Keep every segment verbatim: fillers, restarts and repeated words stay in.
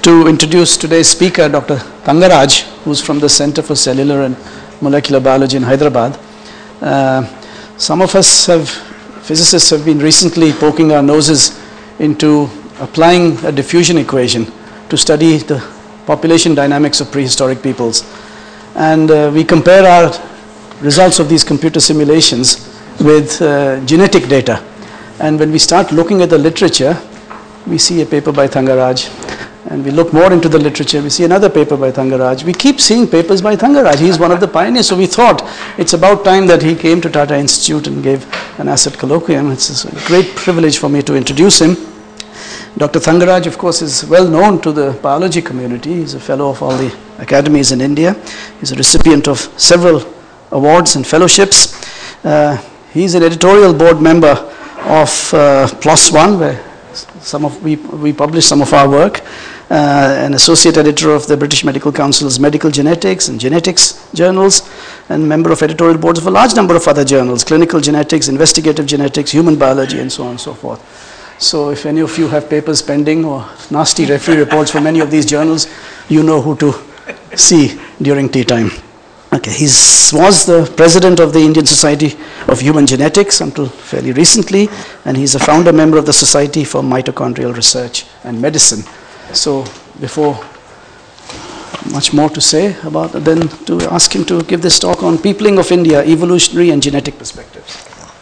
to introduce today's speaker, Doctor Thangaraj, who's from the Center for Cellular and Molecular Biology in Hyderabad. Uh, some of us have, physicists have been recently poking our noses into applying a diffusion equation to study the population dynamics of prehistoric peoples. And uh, we compare our results of these computer simulations with uh, genetic data. And when we start looking at the literature, we see a paper by Thangaraj. And we look more into the literature, we see another paper by Thangaraj. We keep seeing papers by Thangaraj. He's one of the pioneers. So we thought it's about time that he came to Tata Institute and gave an asset colloquium. It's a great privilege for me to introduce him. Doctor Thangaraj, of course, is well known to the biology community. He's a fellow of all the academies in India. He's a recipient of several awards and fellowships. Uh, he's an editorial board member of uh, PLOS ONE, where some of we, we publish some of our work. Uh, an associate editor of the British Medical Council's Medical Genetics and Genetics journals, and member of editorial boards of a large number of other journals, clinical genetics, investigative genetics, human biology, and so on and so forth. So if any of you have papers pending or nasty referee reports from any of these journals, you know who to see during tea time. Okay, he was the president of the Indian Society of Human Genetics until fairly recently, and he's a founder member of the Society for Mitochondrial Research and Medicine. So before much more to say about it, then to ask him to give this talk on peopling of India, evolutionary and genetic perspectives.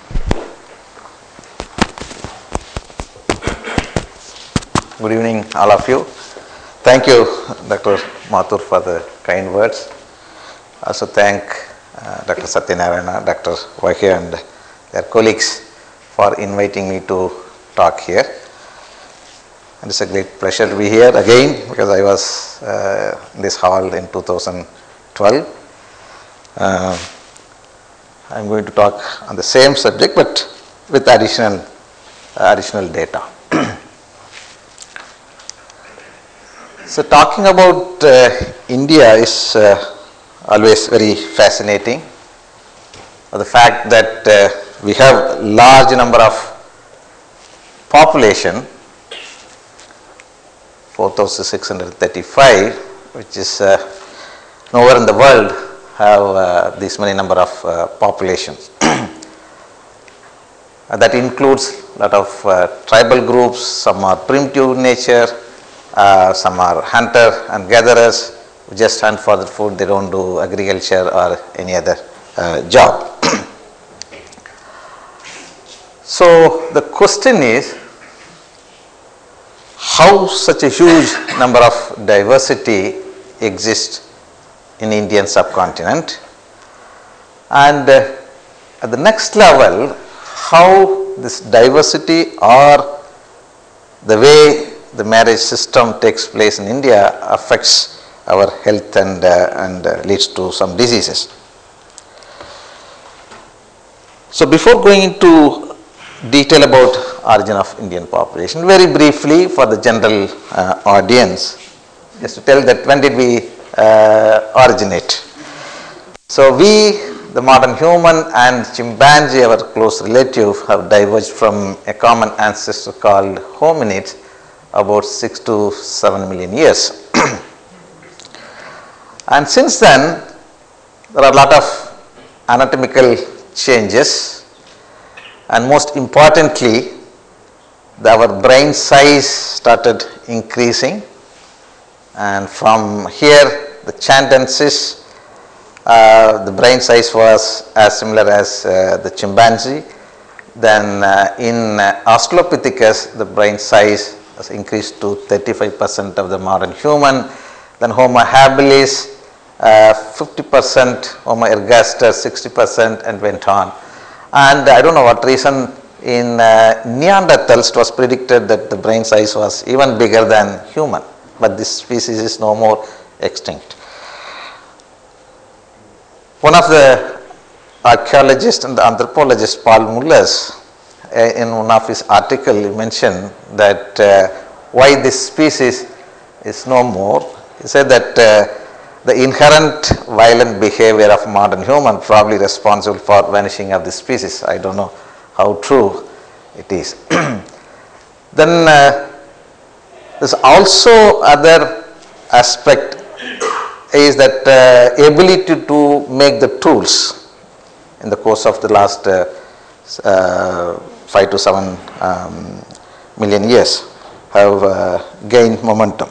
Good evening, all of you. Thank you, Doctor Mathur, for the kind words. I also thank uh, Doctor Satyanarayana, Doctor Vahe, and their colleagues for inviting me to talk here. And it's a great pleasure to be here again, because I was uh, in this hall in two thousand twelve. Uh, I'm going to talk on the same subject, but with additional, uh, additional data. So talking about uh, India is uh, always very fascinating. The fact that uh, we have large number of population, four thousand six hundred thirty-five, which is uh, nowhere in the world have uh, this many number of uh, populations. uh, that includes a lot of uh, tribal groups. Some are primitive in nature, uh, some are hunter and gatherers who just hunt for the food. They don't do agriculture or any other uh, job. So the question is, how such a huge number of diversity exists in Indian subcontinent, and uh, at the next level, how this diversity or the way the marriage system takes place in India affects our health and, uh, and uh, leads to some diseases. So before going into detail about origin of Indian population, very briefly for the general uh, audience, just to tell that when did we uh, originate. So we, the modern human, and chimpanzee, our close relative, have diverged from a common ancestor called hominids about six to seven million years. And since then, there are a lot of anatomical changes, and most importantly, our brain size started increasing, and from here the Chandensis, uh, the brain size was as similar as uh, the chimpanzee. Then uh, in uh, Australopithecus, the brain size was increased to thirty-five percent of the modern human. Then Homo habilis, uh, fifty percent, Homo ergaster, sixty percent, and went on. And I don't know what reason, in uh, Neanderthals it was predicted that the brain size was even bigger than human, but this species is no more extinct. One of the archaeologists and the anthropologist, Paul Mullers, uh, in one of his articles, he mentioned that uh, why this species is no more. He said that uh, the inherent violent behavior of modern human probably responsible for vanishing of the species. I don't know how true it is. Then uh, there's also other aspect is that uh, ability to make the tools in the course of the last uh, uh, five to seven um, million years have uh, gained momentum.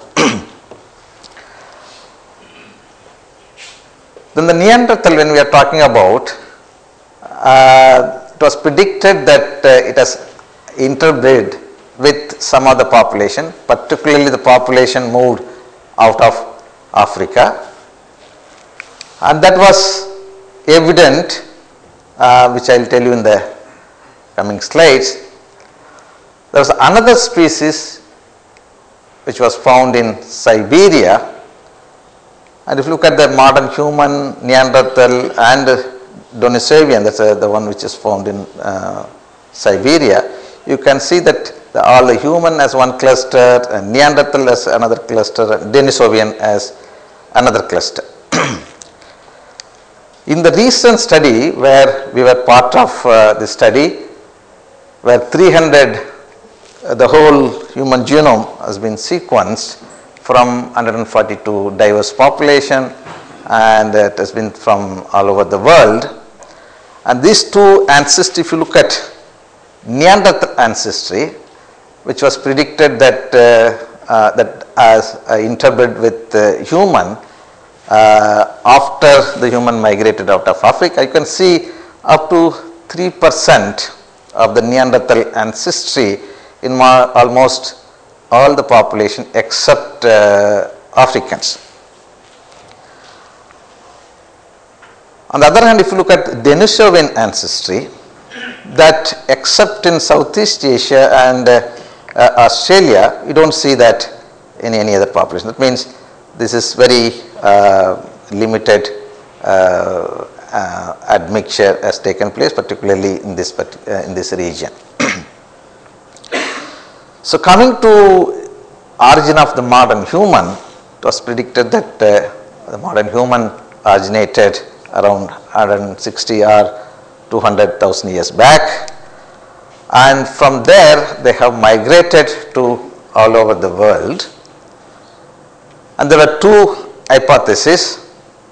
Then the Neanderthal, when we are talking about, uh, it was predicted that uh, it has interbred with some of the population, particularly the population moved out of Africa, and that was evident, uh, which I will tell you in the coming slides. There was another species which was found in Siberia, and if you look at the modern human, Neanderthal and Denisovan, that's uh, the one which is found in uh, Siberia, you can see that the, all the human as one cluster, and Neanderthal as another cluster, and Denisovan as another cluster. In the recent study where we were part of uh, the study, where three hundred, uh, the whole human genome has been sequenced from one hundred forty-two diverse population, and it has been from all over the world. And these two ancestry, if you look at Neanderthal ancestry, which was predicted that uh, uh, that as uh, interbred with uh, human uh, after the human migrated out of Africa, you can see up to three percent of the Neanderthal ancestry in ma- almost all the population except uh, Africans. On the other hand, if you look at Denisovan ancestry, that except in Southeast Asia and uh, uh, Australia, you don't see that in any other population. That means this is very uh, limited uh, uh, admixture has taken place, particularly in this uh, in this region. So coming to origin of the modern human, it was predicted that uh, the modern human originated around one hundred sixty or two hundred thousand years back, and from there they have migrated to all over the world. And there were two hypotheses.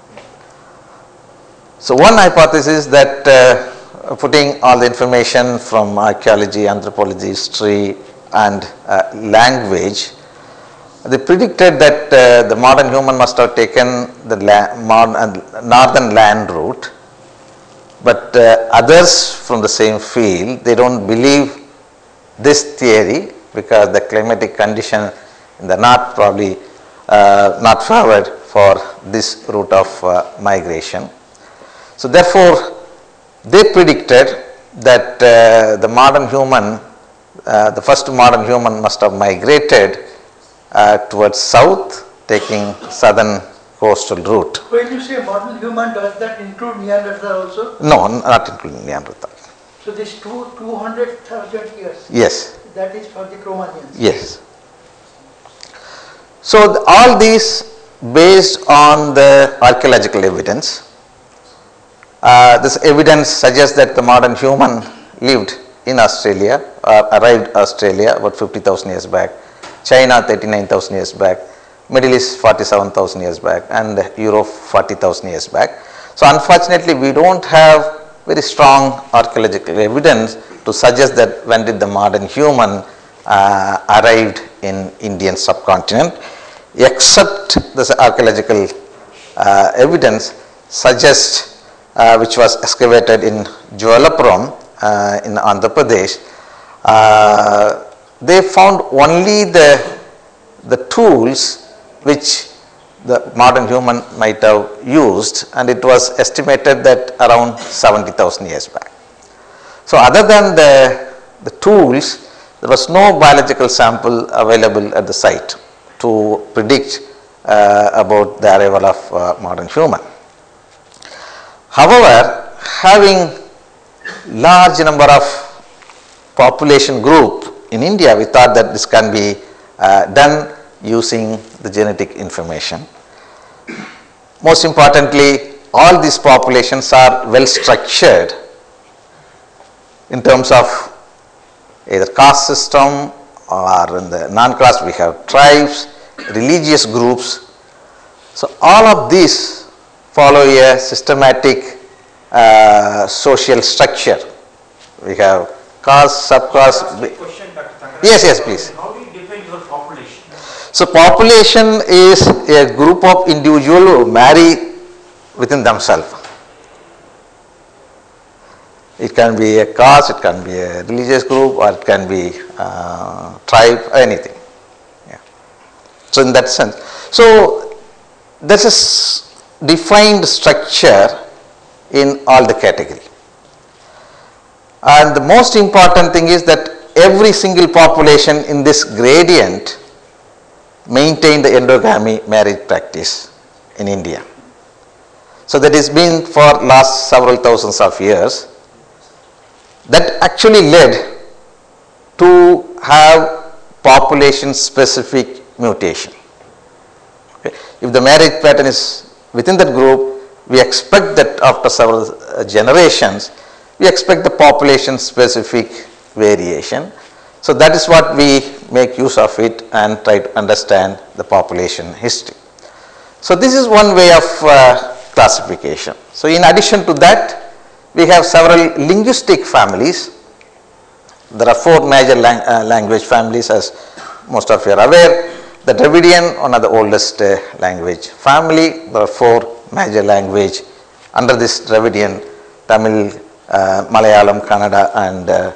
So one hypothesis that uh, putting all the information from archaeology, anthropology, history and uh, language, they predicted that uh, the modern human must have taken the la- modern, uh, northern land route, but uh, others from the same field, they don't believe this theory because the climatic condition in the north probably uh, not favored for this route of uh, migration. So therefore, they predicted that uh, the modern human, uh, the first modern human must have migrated uh, towards south, taking southern coastal route. When you say modern human, does that include Neanderthal also? No, not including Neanderthal. So this two, 200,000 years? Yes. That is for the Cro-Magnons? Yes. So the, all these based on the archaeological evidence. Uh, this evidence suggests that the modern human lived in Australia, or arrived Australia about fifty thousand years back, China thirty-nine thousand years back, Middle East forty-seven thousand years back, and Europe forty thousand years back. So unfortunately, we don't have very strong archaeological evidence to suggest that when did the modern human uh, arrived in Indian subcontinent, except this archaeological uh, evidence suggests uh, which was excavated in Jwalapuram uh, in Andhra Pradesh. Uh, they found only the the tools which the modern human might have used, and it was estimated that around seventy thousand years back. So other than the, the tools, there was no biological sample available at the site to predict uh, about the arrival of uh, modern human. However, having large number of population group in India, we thought that this can be uh, done using the genetic information. Most importantly, all these populations are well structured in terms of either caste system or in the non-caste we have tribes, religious groups. So all of these follow a systematic uh, social structure. We have caste, subcaste. Question, Doctor Thangaraj. Yes, yes, please. How do you define your population? So population is a group of individuals who marry within themselves. It can be a caste, it can be a religious group, or it can be uh, tribe, anything. Yeah. So in that sense, so there is defined structure in all the category. And the most important thing is that every single population in this gradient maintain the endogamy marriage practice in India. So that has been for last several thousands of years. That actually led to have population specific mutation. Okay. If the marriage pattern is within that group, we expect that after several uh, generations, we expect the population specific variation. So that is what we make use of it and try to understand the population history. So this is one way of uh, classification. So in addition to that, we have several linguistic families. There are four major lang uh, language families, as most of you are aware. The Dravidian, one of the oldest uh, language family. There are four major language under this Dravidian: Tamil, uh, Malayalam, Kannada, and, uh,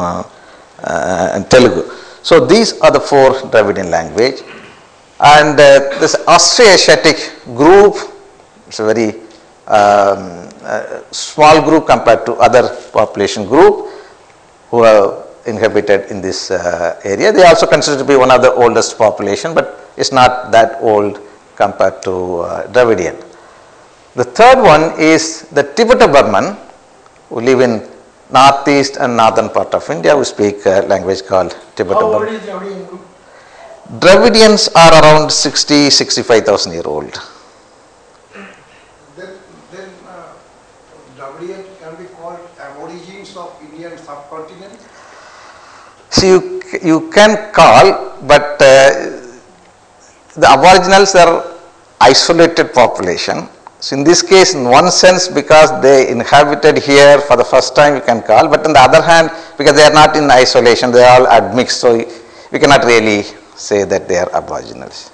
uh, and Telugu. So these are the four Dravidian language. And uh, this Austroasiatic group, it's a very um, uh, small group compared to other population group who are inhabited in this uh, area. They are also considered to be one of the oldest population, but it's not that old compared to uh, Dravidian. The third one is the Tibeto-Burman, who live in northeast and northern part of India, who speak a language called Tibeto-Burman. How old is Dravidian group? Dravidians are around sixty to sixty-five thousand year old. Then, then uh, Dravidian can be called aborigines of Indian subcontinent. So you, you can call, but uh, the aboriginals are isolated population. So in this case, in one sense, because they inhabited here for the first time, you can call, but on the other hand, because they are not in isolation, they are all admixed, so we cannot really say that they are aboriginals.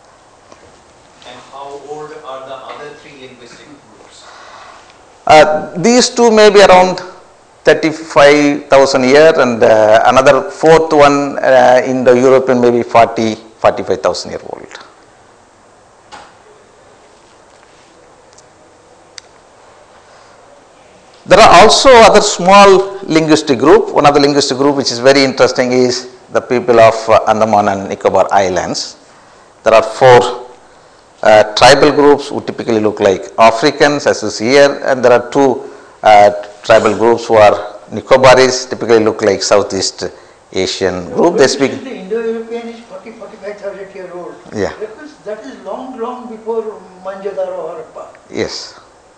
And how old are the other three linguistic groups? Uh, these two may be around thirty-five thousand years, and uh, another fourth one uh, in the European maybe forty, forty-five thousand year old. There are also other small linguistic group. One of the linguistic group which is very interesting is the people of uh, Andaman and Nicobar Islands. There are four uh, tribal groups who typically look like Africans, as you see here, and there are two uh, tribal groups who are Nicobaris, typically look like Southeast Asian group. They speak. The Indo-European is forty, forty-five thousand year old. Yeah. That is, that is long, long before Manjadara or Harappa. Yes.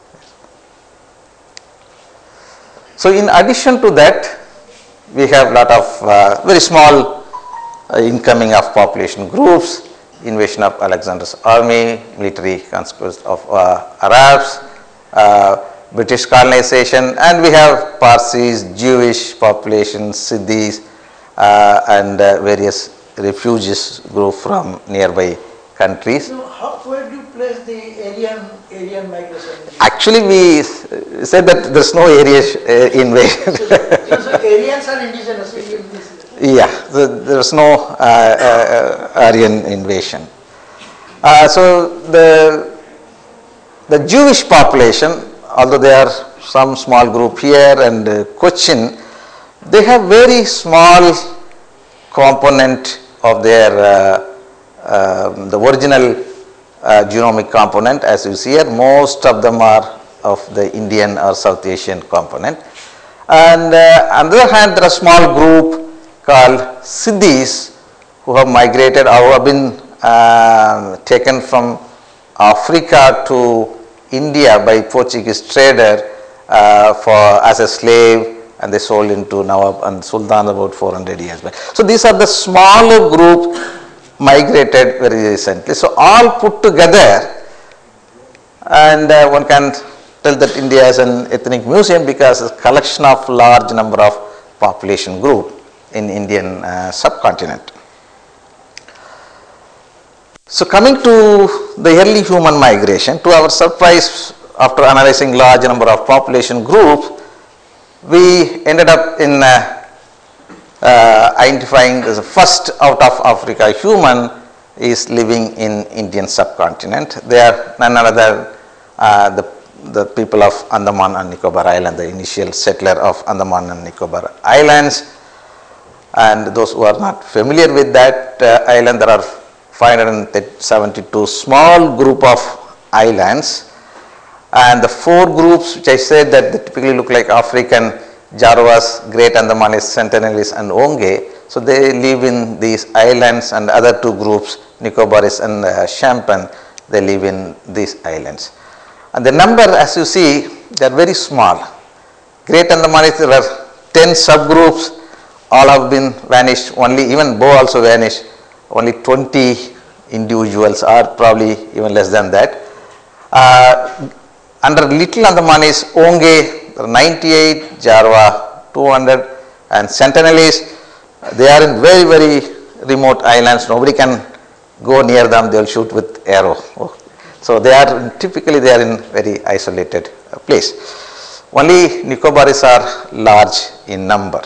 So in addition to that, we have lot of uh, very small uh, incoming of population groups, invasion of Alexander's army, military conquest of uh, Arabs, uh, British colonization, and we have Parsis, Jewish populations, Siddhis, uh, and uh, various refugees group from nearby countries. So how, where do you place the Aryan, Aryan migration? Actually, we said that there is no Aryan uh, invasion. So, so, so Aryans are indigenous in this. Yeah, so there is no uh, uh, Aryan invasion. Uh, so the the Jewish population, although there are some small group here and uh, Cochin, they have very small component of their uh, uh, the original uh, genomic component. As you see here, most of them are of the Indian or South Asian component. And uh, on the other hand, there are a small group called Siddhis who have migrated or who have been uh, taken from Africa to India by Portuguese trader uh, for as a slave and they sold into Nawab and Sultan about four hundred years back. So these are the smaller group migrated very recently. So all put together, and uh, one can tell that India is an ethnic museum because it's a collection of large number of population group in Indian uh, subcontinent. So coming to the early human migration, to our surprise, after analyzing large number of population group, we ended up in uh, uh, identifying the first out of Africa human is living in Indian subcontinent. They are none other uh, the, the people of Andaman and Nicobar Island, the initial settler of Andaman and Nicobar Islands. And those who are not familiar with that uh, island, there are five hundred seventy-two small group of islands, and the four groups which I said that they typically look like African, Jaravas, Great Andamanis, Sentinelese and Onge. So they live in these islands, and other two groups, Nicobaris and uh, Champagne, they live in these islands. And the number, as you see, they are very small. Great Andamanis, there are ten subgroups, all have been vanished, only even Bo also vanished. Only twenty individuals, are probably even less than that. Uh, under Little Andamanis, Onge ninety-eight, Jarva two hundred, and Sentinelese, they are in very very remote islands. Nobody can go near them. They will shoot with arrow. So they are typically they are in very isolated place. Only Nicobaris are large in number,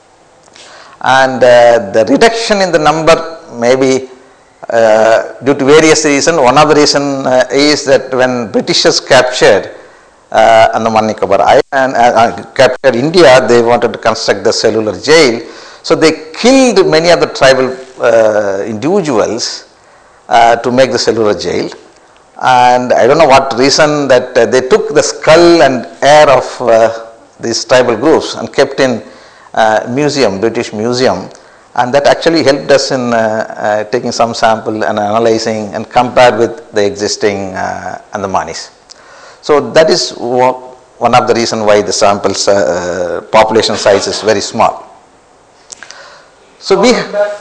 and uh, the reduction in the number may be uh, due to various reasons. One of the reasons uh, is that when Britishers captured uh, Andaman Nicobar Island, uh, uh, captured India, they wanted to construct the cellular jail. So they killed many of the tribal uh, individuals uh, to make the cellular jail. And I don't know what reason that uh, they took the skull and hair of uh, these tribal groups and kept in uh, museum, British museum. And that actually helped us in uh, uh, taking some sample and analyzing and compared with the existing uh, Andamanis. So that is one of the reasons why the samples uh, population size is very small. So we,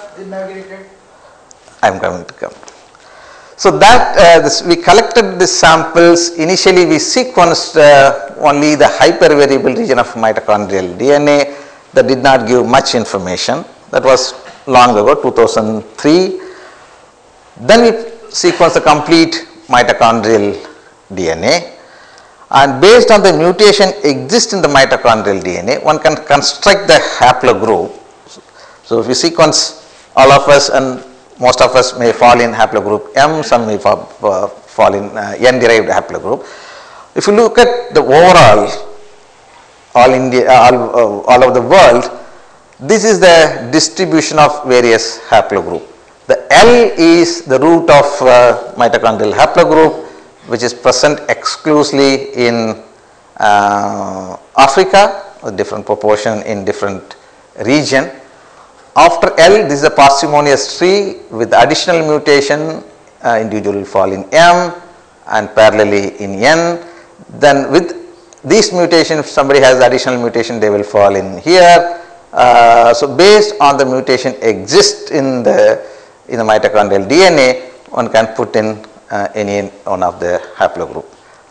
I am going to come. So that uh, this, we collected the samples. Initially we sequenced uh, only the hypervariable region of mitochondrial D N A that did not give much information. That was long ago, two thousand three. Then we sequenced the complete mitochondrial D N A, and based on the mutation exists in the mitochondrial D N A, one can construct the haplogroup. So if we sequence all of us, and most of us may fall in haplogroup M, some may fall, uh, fall in uh, N-derived haplogroup. If you look at the overall, all India, all, uh, all over the world, this is the distribution of various haplogroup. The L is the root of uh, mitochondrial haplogroup, which is present exclusively in uh, Africa, a different proportion in different region. After L, this is a parsimonious tree with additional mutation, uh, individual will fall in M and parallelly in N. Then with these mutations, if somebody has additional mutation, they will fall in here. Uh, so based on the mutation exists in the in the mitochondrial D N A, one can put in uh, any one of the haplogroup.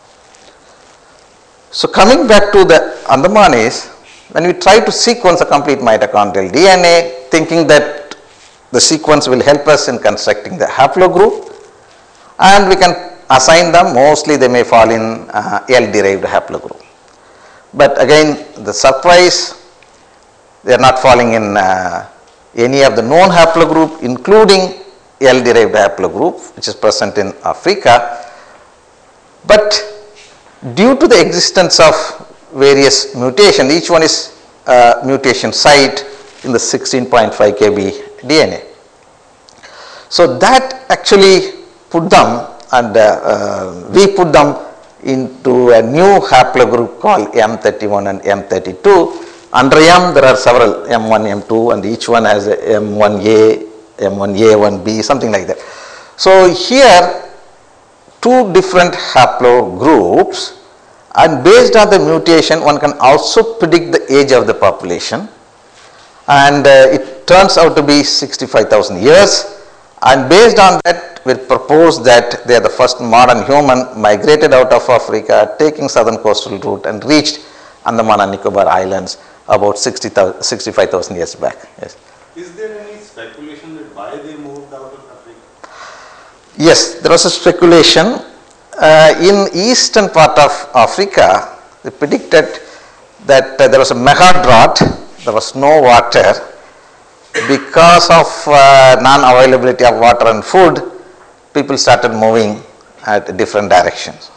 So coming back to the Andamanis, when we try to sequence a complete mitochondrial D N A, thinking that the sequence will help us in constructing the haplogroup, and we can assign them, mostly they may fall in uh, L-derived haplogroup. But again, the surprise, they are not falling in uh, any of the known haplogroup, including L-derived haplogroup, which is present in Africa. But due to the existence of various mutations, each one is uh, mutation site in the sixteen point five K B D N A. So that actually put them, and uh, uh, we put them into a new haplogroup called M thirty-one and M thirty-two. Under M, there are several M one, M two, and each one has a M one A, M one A, one B, something like that. So here, two different haplogroups And based on the mutation, one can also predict the age of the population. And uh, it turns out to be sixty-five thousand years. And based on that, we propose that they are the first modern human migrated out of Africa, taking southern coastal route and reached Andaman and Nicobar Islands about sixty-five thousand years back. Yes. Is there any speculation that why they moved out of Africa? Yes, there was a speculation. Uh, in eastern part of Africa, they predicted that uh, there was a mega drought, there was no water. Because of uh, non-availability of water and food, people started moving at different directions.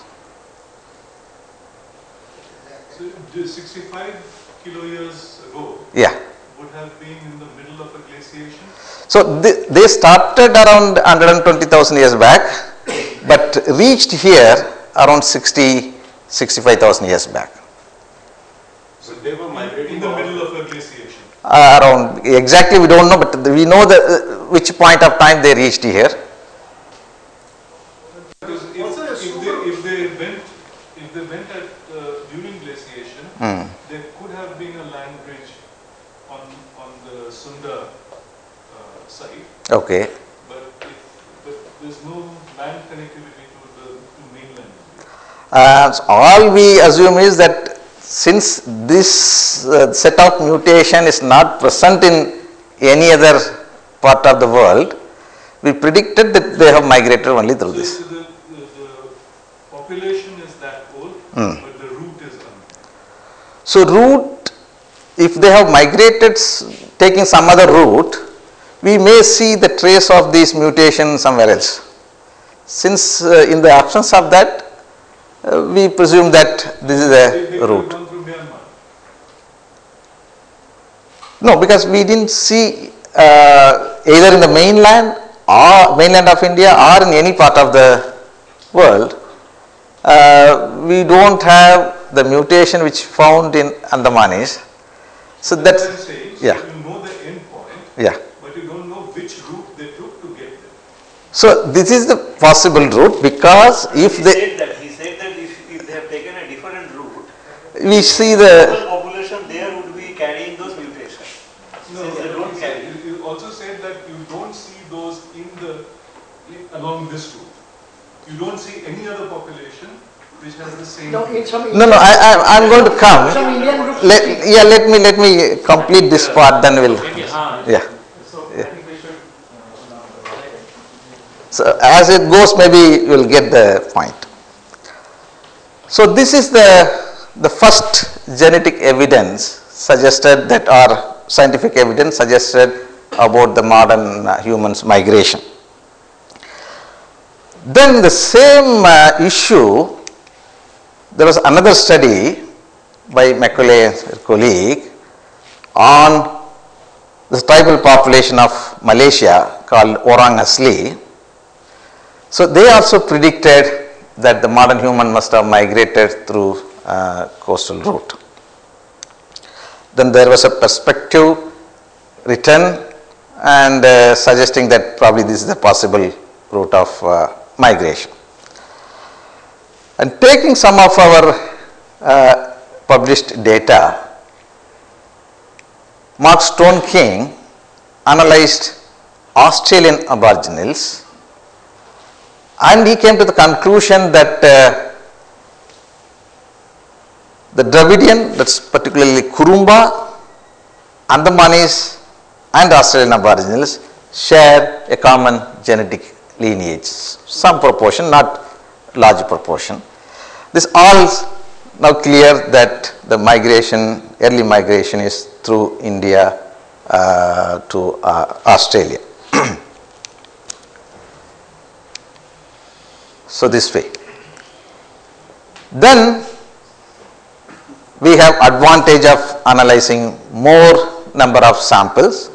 So sixty-five kilo years ago Yeah. would have been in the middle of a glaciation? So they, they started around one hundred twenty thousand years back, but reached here around sixty, sixty-five thousand years back. So they were migrating in the middle of a glaciation? Uh, around, exactly we don't know, but we know the, uh, which point of time they reached here. Because if, if, they, if they went, if they went at, uh, during glaciation, Mm. there could have been a land bridge on, on the Sunda uh, site. Okay. But, if, but there's no land connectivity to the to mainland. Uh, so all we assume is that since this uh, set of mutation is not present in any other part of the world, we predicted that they have migrated only through So this. the, the, the population is that old, Mm. but the route is unknown. So route, if they have migrated taking some other route, we may see the trace of these mutations somewhere else. Since uh, in the absence of that, uh, we presume that this is They, they a could have route. gone through Myanmar. No, because we didn't see uh, either in the mainland or mainland of India or in any part of the world, uh, we don't have the mutation which found in Andamanis. So That's that's, what I'm saying. So yeah. you know the end point, yeah. but you don't know which route they took to get there. So this is the possible route, because if he they, said that he said that if, if they have taken a different route, we see the the, population there would be carrying those mutations. No, Since they you don't said- carry. you, you also said that you don't see those in the in, along this route. You don't see any other population which has the same. No, in some. no, no, I, I, I'm going to come. Some Indian groups. Let, yeah, let me, let me complete this part, then we'll, yeah. Yeah. So as it goes, maybe you'll get the point. So this is the, the first genetic evidence suggested that, or scientific evidence suggested about the modern uh, humans migration. Then the same uh, issue, there was another study by Macaulay and her colleague on the tribal population of Malaysia called Orang Asli. So they also predicted that the modern human must have migrated through uh, coastal route. Then there was a perspective written and uh, suggesting that probably this is a possible route of uh, migration. And taking some of our uh, published data, Mark Stone King analyzed Australian Aboriginals, and he came to the conclusion that uh, the Dravidian, that's particularly Kurumba, Andamanis and Australian Aboriginals share a common genetic lineage, some proportion, not large proportion. This all now clear that the migration, early migration is through India uh, to uh, Australia. So this way. Then we have advantage of analyzing more number of samples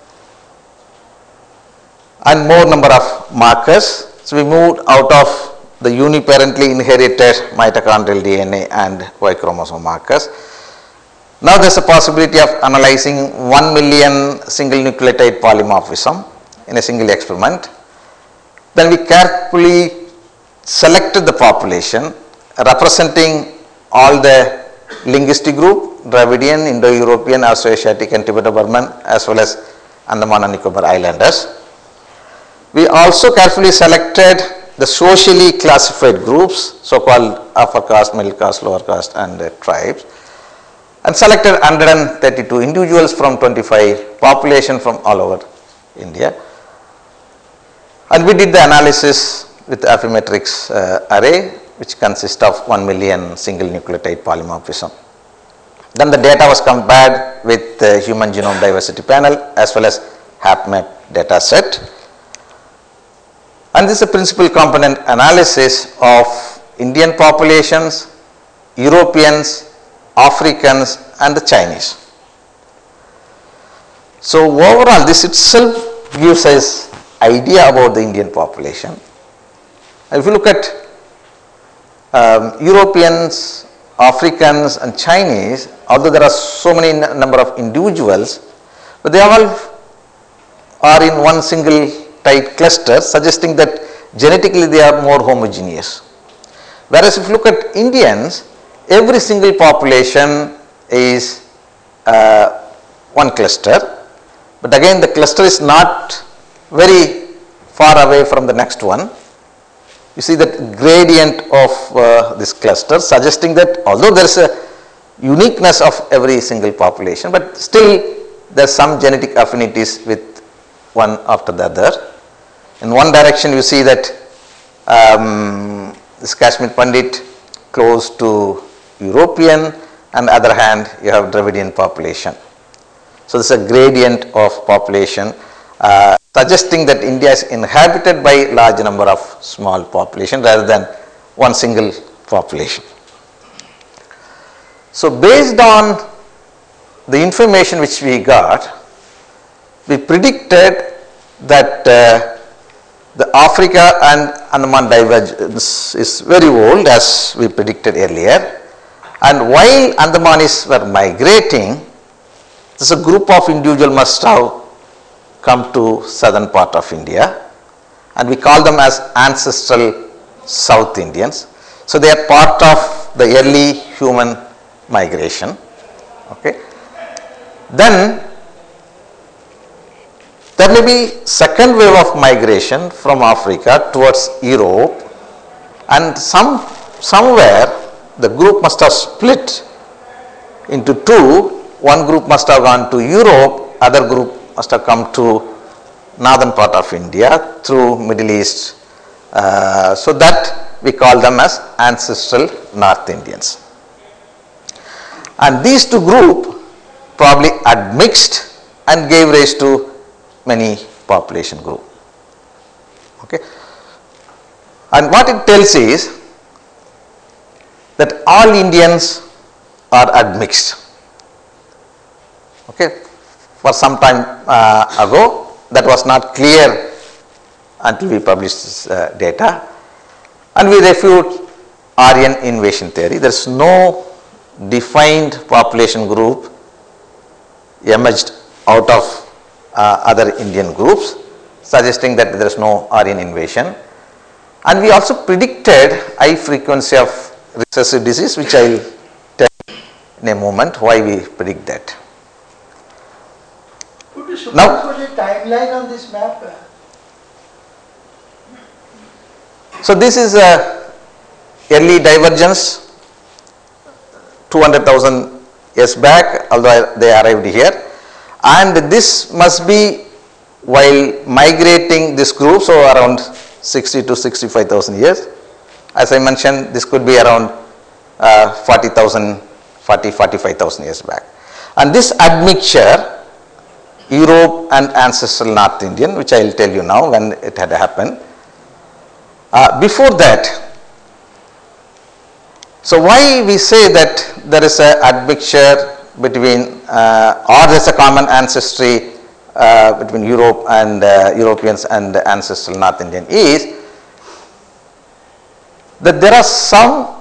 and more number of markers. So we moved out of the uniparently inherited mitochondrial D N A and Y chromosome markers. Now there is a possibility of analyzing one million single nucleotide polymorphism in a single experiment. Then we carefully selected the population representing all the linguistic group, Dravidian, Indo-European, Austroasiatic and Tibeto-Burman, as well as Andaman and Nicobar Islanders. We also carefully selected the socially classified groups, so-called upper caste, middle caste, lower caste and uh, tribes, and selected one hundred thirty-two individuals from twenty-five population from all over India. And we did the analysis with the Affymetrix uh, array, which consists of one million single nucleotide polymorphism. Then the data was compared with the Human Genome Diversity Panel as well as HapMap data set. And this is a principal component analysis of Indian populations, Europeans, Africans and the Chinese. So overall this itself gives us idea about the Indian population. And if you look at um, Europeans, Africans and Chinese, although there are so many n- number of individuals, but they all are in one single tight cluster, suggesting that genetically they are more homogeneous. Whereas if you look at Indians, every single population is uh, one cluster, but again the cluster is not very far away from the next one. You see that gradient of uh, this cluster, suggesting that although there is a uniqueness of every single population, but still there are some genetic affinities with one after the other. In one direction you see that um, this Kashmir Pandit close to European, and the other hand you have Dravidian population. So this is a gradient of population uh, suggesting that India is inhabited by large number of small population rather than one single population. So based on the information which we got, we predicted that uh, the Africa and Andaman divergence is very old, as we predicted earlier, and while Andamanis were migrating, this a group of individuals must have come to southern part of India, and we call them as ancestral South Indians. So they are part of the early human migration. Okay. Then there may be second wave of migration from Africa towards Europe, and some somewhere the group must have split into two. One group must have gone to Europe, other group must have come to northern part of India through Middle East. Uh, so that we call them as ancestral North Indians. And these two groups probably admixed and gave rise to many population group. Okay. And what it tells is that all Indians are admixed. Okay. For some time uh, ago, that was not clear until we published this uh, data, and we refute Aryan invasion theory. There is no defined population group emerged out of uh, other Indian groups, suggesting that there is no Aryan invasion. And we also predicted high frequency of recessive disease, which I will tell in a moment why we predict that. Could you Now- superpose a timeline on this map? So this is a early divergence two hundred thousand years back, although they arrived here, and this must be while migrating this group, so around sixty to sixty-five thousand years. As I mentioned, this could be around uh, forty thousand, forty, forty-five thousand years back. And this admixture, Europe and ancestral North Indian, which I will tell you now when it had happened. Uh, before that, so why we say that there is a admixture between uh, or there is a common ancestry uh, between Europe and uh, Europeans and ancestral North Indian is that there are some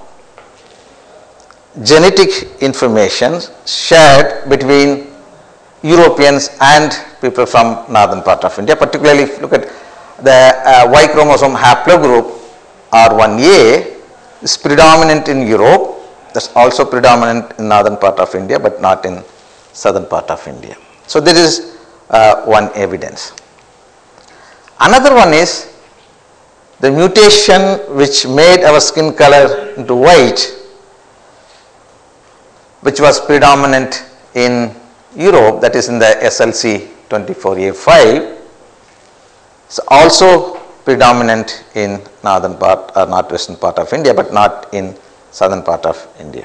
genetic information shared between Europeans and people from northern part of India, particularly if you look at the uh, Y chromosome haplogroup R one A is predominant in Europe, That's also predominant in northern part of India, but not in southern part of India. So there is uh, one evidence. Another one is the mutation which made our skin color into white, which was predominant in Europe, that is in the S L C twenty-four A five, is also predominant in northern part or northwestern part of India, but not in southern part of India.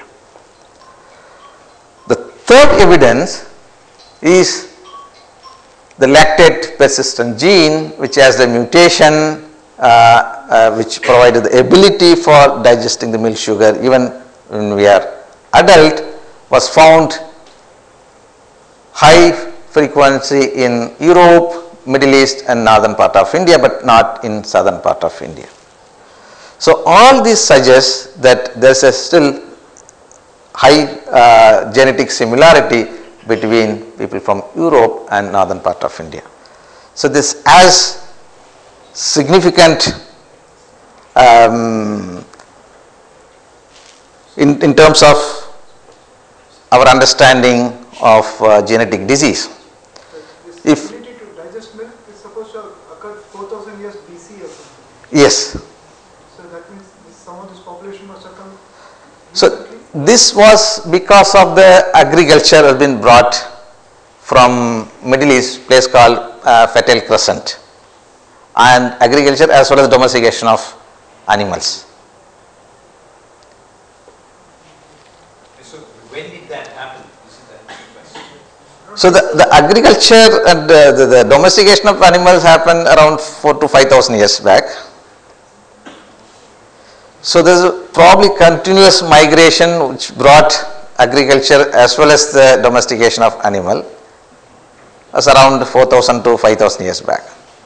The third evidence is the lactate persistent gene, which has the mutation uh, uh, which provided the ability for digesting the milk sugar even when we are adult, was found high frequency in Europe, Middle East and northern part of India, but not in southern part of India. So all this suggests that there is a still high uh, genetic similarity between people from Europe and northern part of India. So this has significant um, in, in terms of our understanding of uh, genetic disease. This If ability to digest milk is supposed to have occurred four thousand years B C or something. yes, So that means this, some of this population must have come so recently. this was because of the agriculture has been brought from Middle East, place called uh, Fertile Crescent, and agriculture as well as domestication of animals. So when did that happen? Is it that question? So the, the agriculture and uh, the, the domestication of animals happened around four to five thousand years back. So there is probably continuous migration which brought agriculture as well as the domestication of animal as around four thousand to five thousand years back.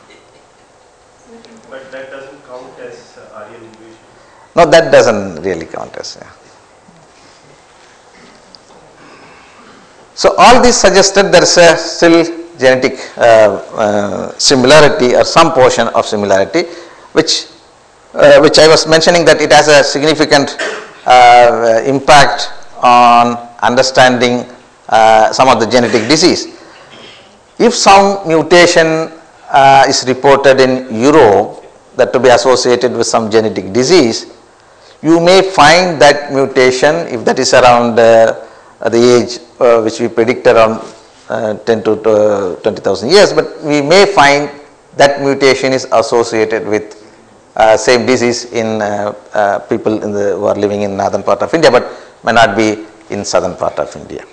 But that doesn't count as uh, Aryan invasion. No, that doesn't really count as. Yeah. So all this suggested there is a still genetic uh, uh, similarity or some portion of similarity, which uh, which I was mentioning that it has a significant uh, impact on understanding uh, some of the genetic disease. If some mutation uh, is reported in Europe that to be associated with some genetic disease, you may find that mutation, if that is around uh, the age uh, which we predict around uh, ten to twenty thousand years, but we may find that mutation is associated with uh, same disease in uh, uh, people in the, who are living in northern part of India, but may not be in southern part of India.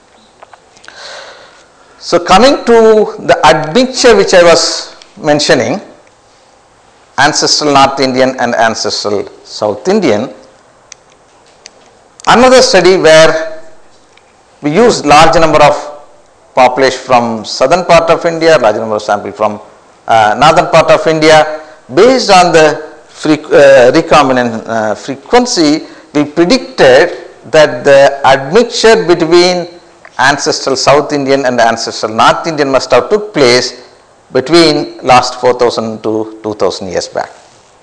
So coming to the admixture which I was mentioning, ancestral North Indian and ancestral South Indian, another study where we used large number of population from southern part of India, large number of sample from uh, northern part of India, based on the freq uh, recombinant uh, frequency, we predicted that the admixture between ancestral South Indian and ancestral North Indian must have took place between last four thousand to two thousand years back.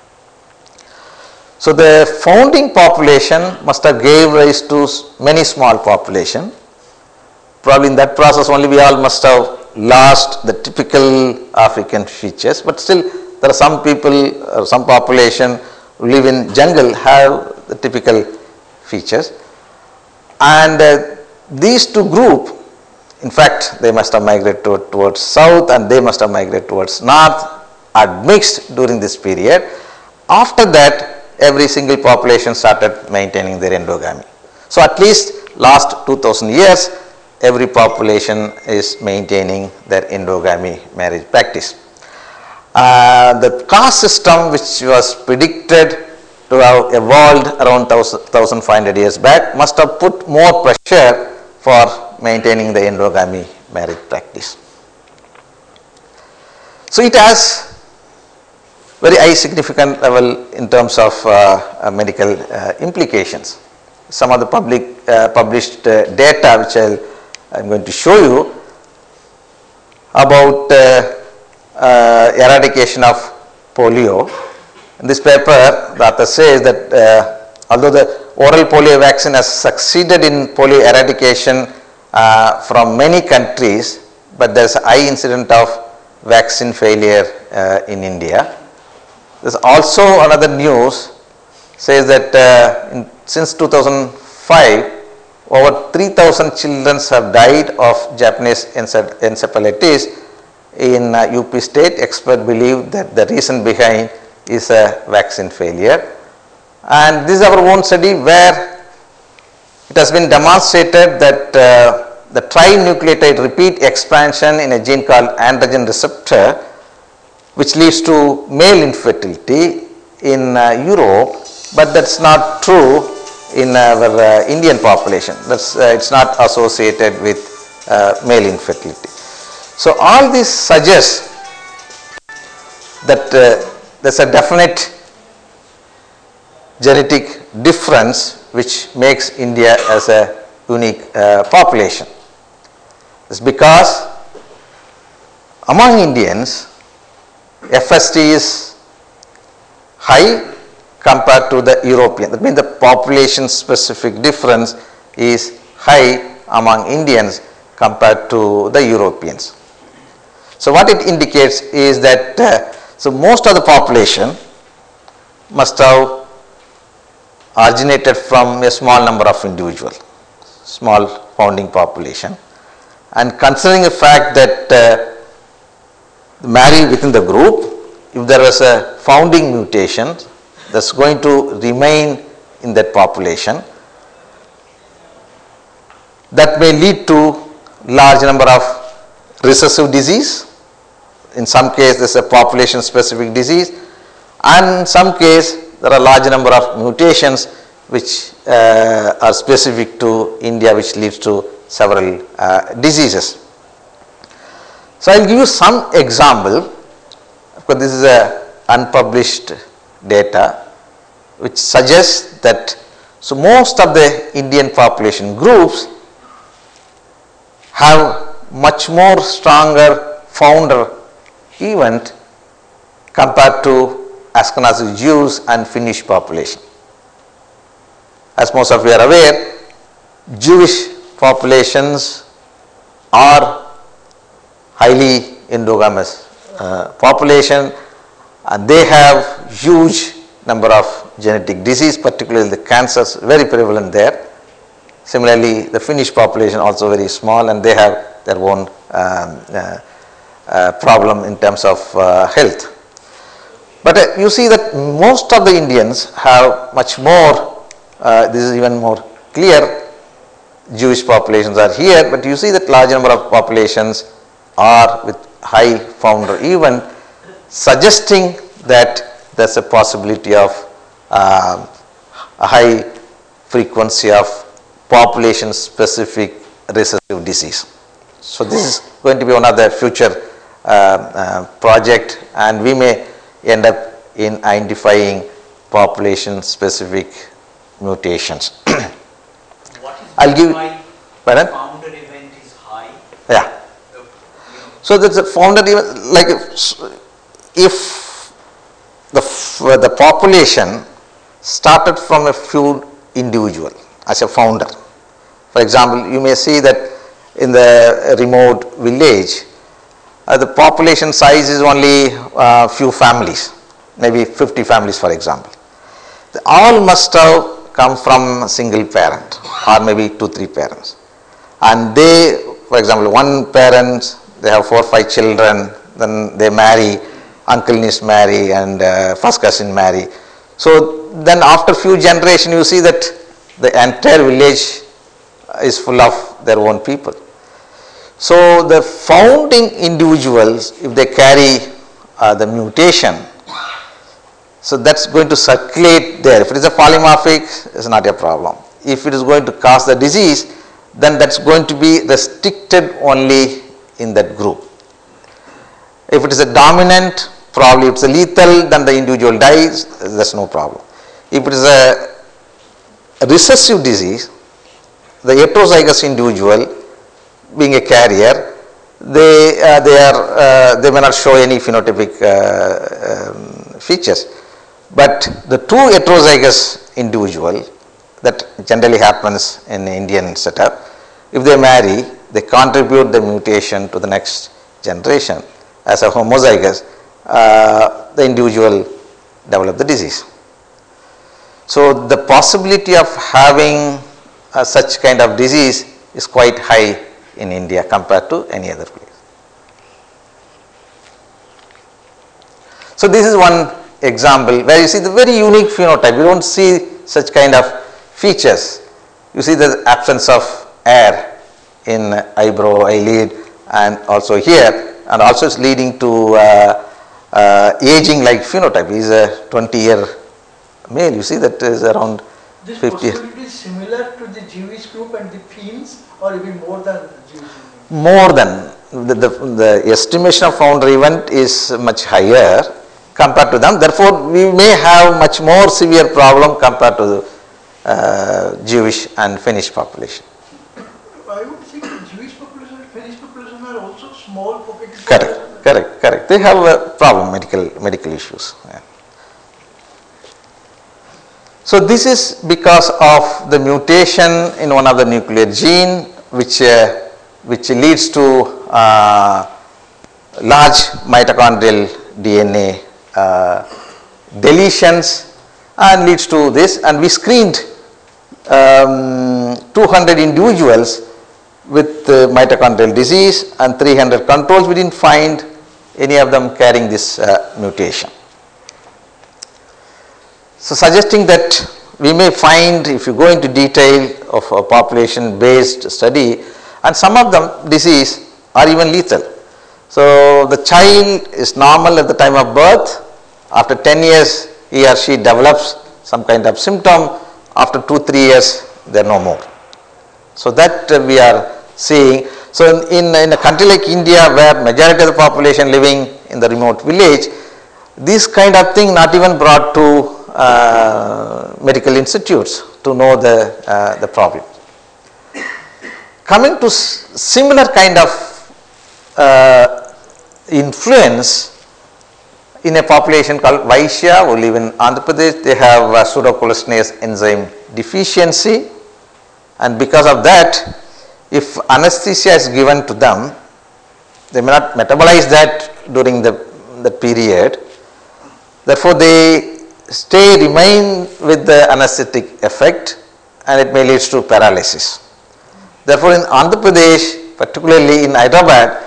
So the founding population must have gave rise to many small population. Probably in that process only we all must have lost the typical African features, but still there are some people or some population who live in jungle have the typical features, and uh, these two group, in fact they must have migrated to, towards south and they must have migrated towards north, admixed during this period. After that every single population started maintaining their endogamy. So at least last two thousand years every population is maintaining their endogamy marriage practice. Uh, the caste system which was predicted to have evolved around one thousand five hundred years back must have put more pressure for maintaining the endogamy marriage practice. So it has very high significant level in terms of uh, uh, medical uh, implications. Some of the public uh, published uh, data which I'll, I'm going to show you about uh, uh, eradication of polio. In this paper the author says that uh, although the oral polio vaccine has succeeded in polio eradication uh, from many countries, but there is a high incidence of vaccine failure uh, in India. There is also another news says that uh, in, since two thousand five, over three thousand children have died of Japanese encephalitis in uh, U P state. Experts believe that the reason behind is a vaccine failure. And this is our own study where it has been demonstrated that uh, the trinucleotide repeat expansion in a gene called androgen receptor, which leads to male infertility in uh, Europe, but that's not true in our uh, Indian population. That's uh, it's not associated with uh, male infertility. So all this suggests that uh, there's a definite genetic difference which makes India as a unique uh, population. It's because among Indians, F S T is high compared to the European. That means the population specific difference is high among Indians compared to the Europeans. So what it indicates is that uh, so most of the population must have originated from a small number of individuals, small founding population, and considering the fact that uh, marry within the group, if there was a founding mutation that's going to remain in that population, that may lead to large number of recessive disease. In some case there is a population specific disease, and in some case there are large number of mutations which uh, are specific to India, which leads to several uh, diseases. So I will give you some example, because this is a unpublished data which suggests that so most of the Indian population groups have much more stronger founder event compared to Ashkenazi Jews and Finnish population. As most of you are aware, Jewish populations are highly endogamous uh, population, and they have huge number of genetic disease, particularly the cancers very prevalent there. Similarly, the Finnish population also very small, and they have their own um, uh, uh, problem in terms of uh, health. But uh, you see that most of the Indians have much more, uh, this is even more clear, Jewish populations are here, but you see that large number of populations are with high founder event, suggesting that there's a possibility of uh, a high frequency of population specific recessive disease. So this is going to be one of the future uh, uh, project, and we may end up in identifying population specific mutations. What is I'll give why pardon? founder event is high? Yeah. Uh, you know, So that's a founder event, like if, if the f- the population started from a few individual as a founder. For example, you may see that in the remote village, uh, the population size is only a uh, few families, maybe fifty families for example. They all must have come from a single parent or maybe two, three parents. And they, for example, one parent, they have four, five children, then they marry, uncle niece marry, and uh, first cousin marry. So then after few generations you see that the entire village is full of their own people. So the founding individuals, if they carry uh, the mutation, so that's going to circulate there. If it is a polymorphic, it's not a problem. If it is going to cause the disease, then that's going to be restricted only in that group. If it is a dominant, probably it's a lethal, then the individual dies, there's no problem. If it is a recessive disease, the heterozygous individual being a carrier, they uh, they are uh, they may not show any phenotypic uh, um, features, but the two heterozygous individual, the that generally happens in the Indian setup. If they marry, they contribute the mutation to the next generation. As a homozygous, uh, the individual develop the disease. So the possibility of having uh, such kind of disease is quite high in India compared to any other place. So this is one example where you see the very unique phenotype. You don't see such kind of features. You see the absence of hair in eyebrow, eyelid, and also here, and also it's leading to uh, uh, aging like phenotype. He is a twenty year male. You see that is around This fifty. possibility is similar to the Jewish group and the Finns, or even more than the Jewish group? More than the, the, the estimation of founder event is much higher compared to them. Therefore, we may have much more severe problem compared to the uh, Jewish and Finnish population. I would think the Jewish population and Finnish population are also small populations. Correct, correct, correct. They have a problem, medical medical issues. Yeah. So this is because of the mutation in one of the nuclear gene, which uh, which leads to uh, large mitochondrial D N A uh, deletions and leads to this. And we screened um, two hundred individuals with uh, mitochondrial disease and three hundred controls. We didn't find any of them carrying this uh, mutation. So suggesting that we may find, if you go into detail of a population based study, and some of them disease are even lethal. So the child is normal at the time of birth. After ten years he or she develops some kind of symptom. After two three years they are no more. So that uh, we are seeing. So in, in, in a country like India, where majority of the population living in the remote village, this kind of thing not even brought to uh, medical institutes to know the, uh, the problem. Coming to s- similar kind of uh, influence in a population called Vaishya who live in Andhra Pradesh, they have uh, pseudocholinesterase enzyme deficiency, and because of that, if anesthesia is given to them, they may not metabolize that during the, the period. Therefore, they stay, remain with the anesthetic effect, and it may lead to paralysis. Therefore, in Andhra Pradesh, particularly in Hyderabad,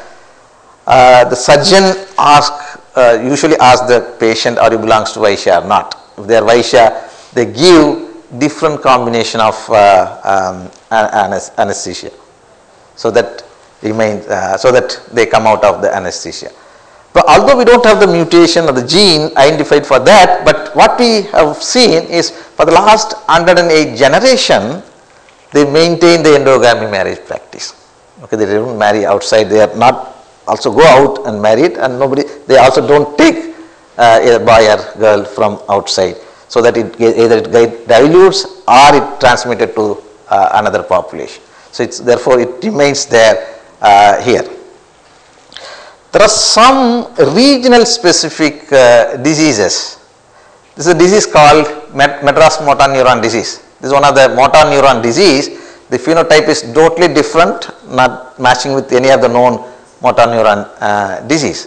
uh, the surgeon ask, uh, usually ask the patient, are you belongs to Vaishya or not. If they are Vaishya, they give different combination of uh, um, anesthesia, so that remains, uh, so that they come out of the anesthesia. But although we don't have the mutation or the gene identified for that, but what we have seen is for the last one hundred eight generation, they maintain the endogamy marriage practice. Okay, they don't marry outside. They are not also go out and marry it, and nobody. They also don't take uh, a boy or girl from outside, so that it either it dilutes or it transmitted to uh, another population. So it's therefore it remains there uh, here. There are some regional specific uh, diseases. This is a disease called Madras motor neuron disease. This is one of the motor neuron disease. The phenotype is totally different, not matching with any of the known motor neuron uh, disease.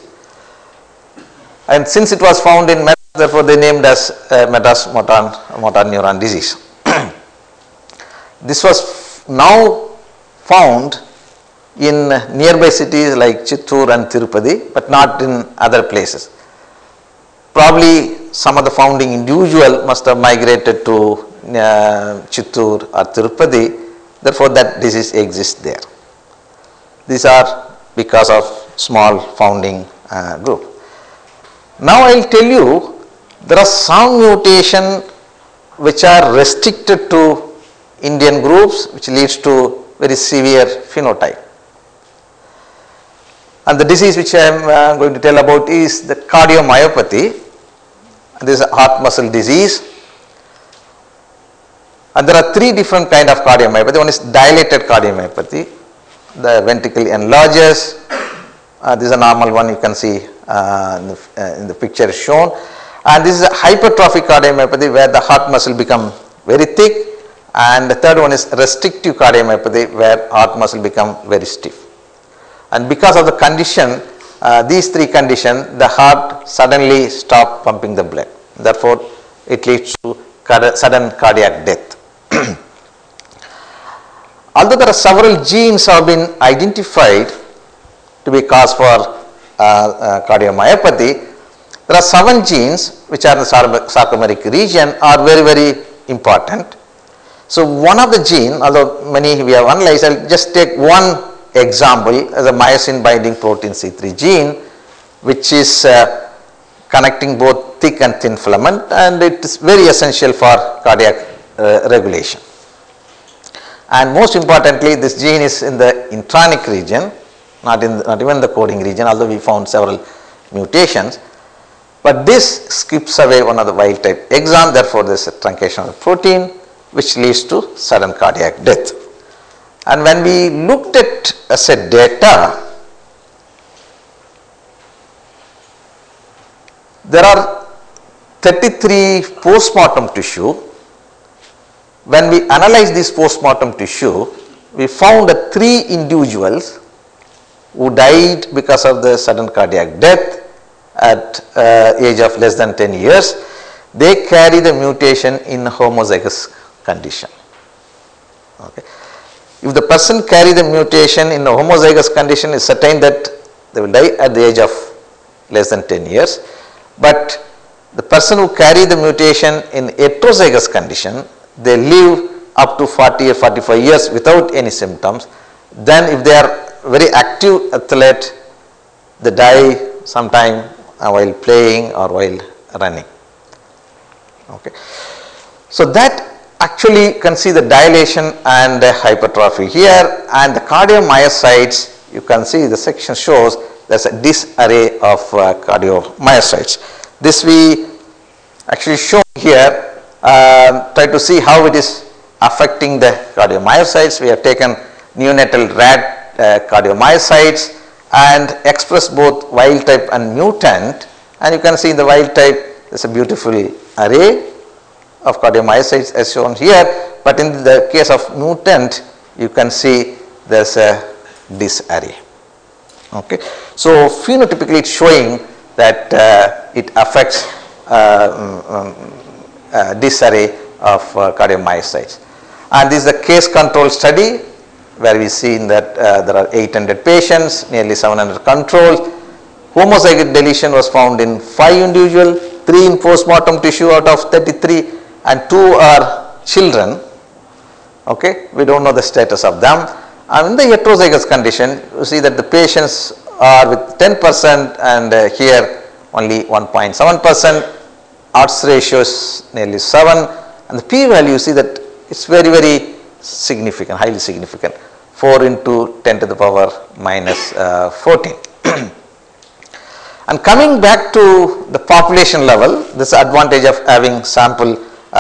And since it was found in Madras, therefore they named as uh, Madras motor, motor neuron disease. This was f- now found in nearby cities like Chittoor and Tirupati, but not in other places. Probably some of the founding individual must have migrated to uh, Chittoor or Tirupati, therefore that disease exists there. These are because of small founding uh, group. Now I will tell you there are some mutation which are restricted to Indian groups, which leads to very severe phenotype. And the disease which I am uh, going to tell about is the cardiomyopathy. This is a heart muscle disease. And there are three different kind of cardiomyopathy. One is dilated cardiomyopathy. The ventricle enlarges. Uh, this is a normal one, you can see uh, in, the, uh, in the picture is shown. And this is a hypertrophic cardiomyopathy where the heart muscle become very thick And the third one is restrictive cardiomyopathy, where heart muscle become very stiff. And because of the condition, uh, these three conditions, the heart suddenly stop pumping the blood. Therefore, it leads to sudden cardiac death. Although there are several genes have been identified to be cause for uh, uh, cardiomyopathy, there are seven genes which are in the sarcomeric region are very very important. So one of the gene, although many we have analyzed, I will just take one example as a myosin binding protein C three gene, which is uh, connecting both thick and thin filament, and it is very essential for cardiac uh, regulation. And most importantly, this gene is in the intronic region, not in the, not even the coding region, although we found several mutations. But this skips away one of the wild type exon, therefore there is a truncation of the protein, which leads to sudden cardiac death. And when we looked at as a data, there are thirty-three post-mortem tissue. When we analyze this post-mortem tissue, we found that three individuals who died because of the sudden cardiac death at uh, age of less than ten years, they carry the mutation in homozygous condition. Okay. If the person carry the mutation in a homozygous condition, it is certain that they will die at the age of less than ten years. But the person who carry the mutation in heterozygous condition, they live up to forty or forty-five years without any symptoms. Then if they are very active athlete, they die sometime while playing or while running. Okay. So that actually can see the dilation and the hypertrophy here, and the cardiomyocytes, you can see the section shows there is a disarray of uh, cardiomyocytes. This we actually show here. Uh, try to see how it is affecting the cardiomyocytes. We have taken neonatal rat uh, cardiomyocytes and expressed both wild type and mutant, and you can see in the wild type there is a beautiful array of cardiomyocytes as shown here, but in the case of mutant you can see there is a disarray. Okay. So phenotypically it is showing that uh, it affects uh, um, Uh, disarray of uh, cardiomyocytes. And this is the case control study where we see that uh, there are eight hundred patients, nearly seven hundred controls. Homozygous deletion was found in five individuals, three in post-mortem tissue out of thirty-three, and two are children. Okay, we don't know the status of them. And in the heterozygous condition, you see that the patients are with ten percent, and uh, here only one point seven percent. Odds ratio is nearly seven, and the p-value you see that it's very very significant, highly significant, four into ten to the power minus uh, fourteen. And coming back to the population level, this advantage of having sample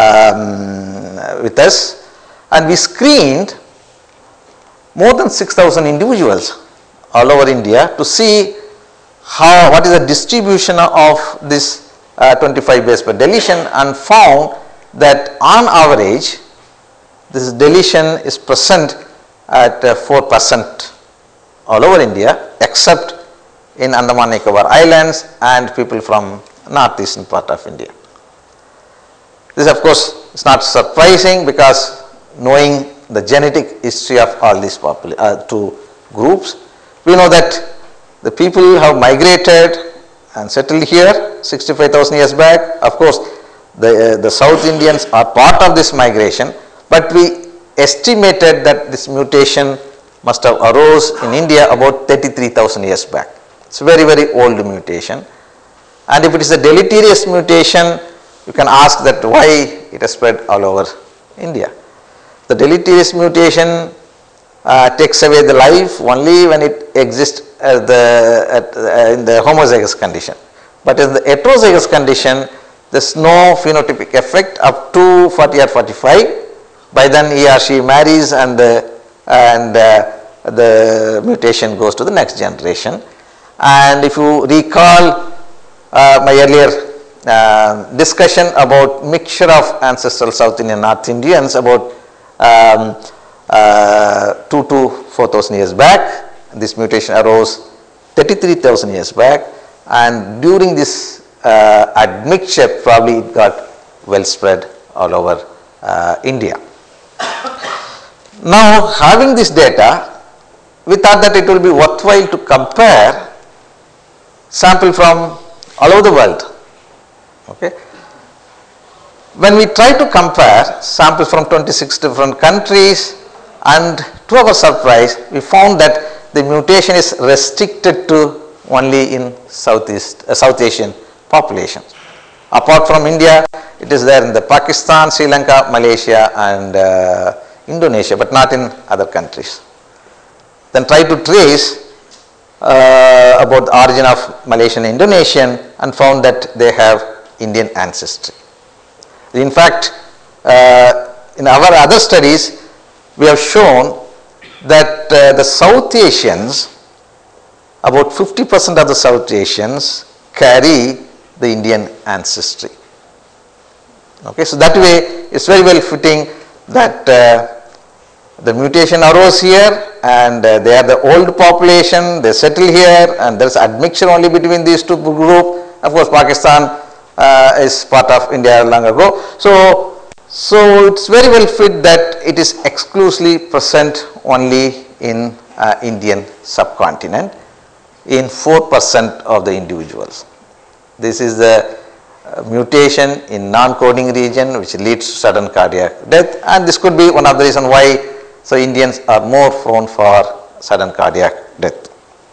um, with us, and we screened more than six thousand individuals all over India to see how what is the distribution of this Uh, twenty-five base pair deletion, and found that on average this deletion is present at uh, four percent all over India, except in Andaman Nicobar Islands and people from northeastern part of India. This of course is not surprising, because knowing the genetic history of all these popula- uh, two groups, we know that the people have migrated and settled here sixty-five thousand years back. Of course, the, uh, the South Indians are part of this migration, but we estimated that this mutation must have arose in India about thirty-three thousand years back. It's a very, very old mutation. And if it is a deleterious mutation, you can ask that why it has spread all over India. The deleterious mutation uh, takes away the life only when it exists at the, at, uh, in the homozygous condition. But in the heterozygous condition, there is no phenotypic effect up to forty or forty-five. By then he or she marries, and the, and uh, the mutation goes to the next generation. And if you recall uh, my earlier uh, discussion about mixture of ancestral South Indian North Indians, about um, uh, two to four thousand years back. This mutation arose thirty-three thousand years back, and during this uh, admixture probably it got well spread all over uh, India. Now, having this data, we thought that it will be worthwhile to compare sample from all over the world. Okay. When we try to compare samples from twenty-six different countries, and to our surprise, we found that the mutation is restricted to only in Southeast, uh, South Asian populations. Apart from India, it is there in the Pakistan, Sri Lanka, Malaysia and uh, Indonesia, but not in other countries. Then try to trace uh, about the origin of Malaysian and Indonesian, and found that they have Indian ancestry. In fact, uh, in our other studies, we have shown that uh, the South Asians, about fifty percent of the South Asians carry the Indian ancestry. Okay, so that way it's very well fitting that uh, the mutation arose here, and uh, they are the old population, they settle here, and there is admixture only between these two groups. Of course, Pakistan uh, is part of India long ago. So, so it's very well fit that it is exclusively present only in uh, Indian subcontinent in four percent of the individuals. This is the uh, mutation in non-coding region which leads to sudden cardiac death, and this could be one of the reasons why so Indians are more prone for sudden cardiac death.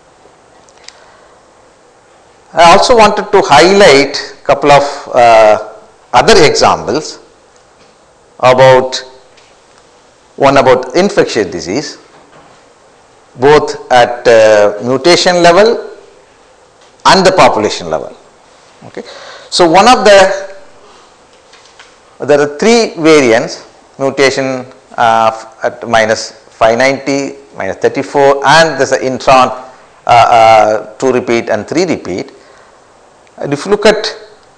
I also wanted to highlight a couple of uh, other examples about one about infectious disease, both at uh, mutation level and the population level. Okay. So, one of the, there are three variants, mutation uh, at minus five ninety, minus thirty-four, and there is an intron uh, uh, two repeat and three repeat. And if you look at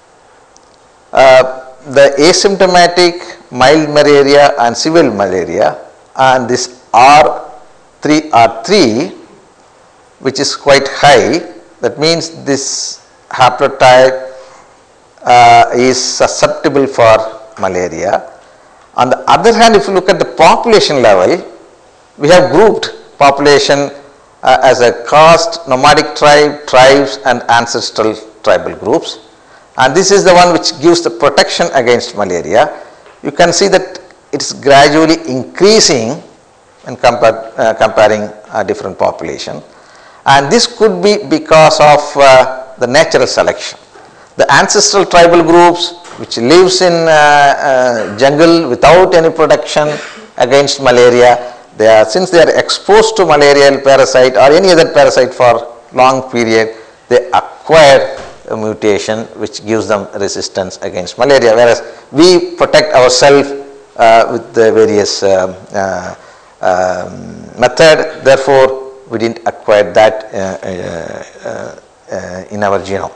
uh, the asymptomatic, mild malaria and severe malaria, and this R three R three, which is quite high, that means this haplotype uh, is susceptible for malaria. On the other hand, if you look at the population level, we have grouped population uh, as a caste, nomadic tribe, tribes and ancestral tribal groups, and this is the one which gives the protection against malaria. You can see that it is gradually increasing when compare, uh, comparing uh, different population, and this could be because of uh, the natural selection. The ancestral tribal groups which lives in uh, uh, jungle without any protection against malaria, they are, since they are exposed to malarial parasite or any other parasite for long period, they acquire a mutation which gives them resistance against malaria, whereas we protect ourselves uh, with the various uh, uh, um, method. Therefore, we didn't acquire that uh, uh, uh, in our genome.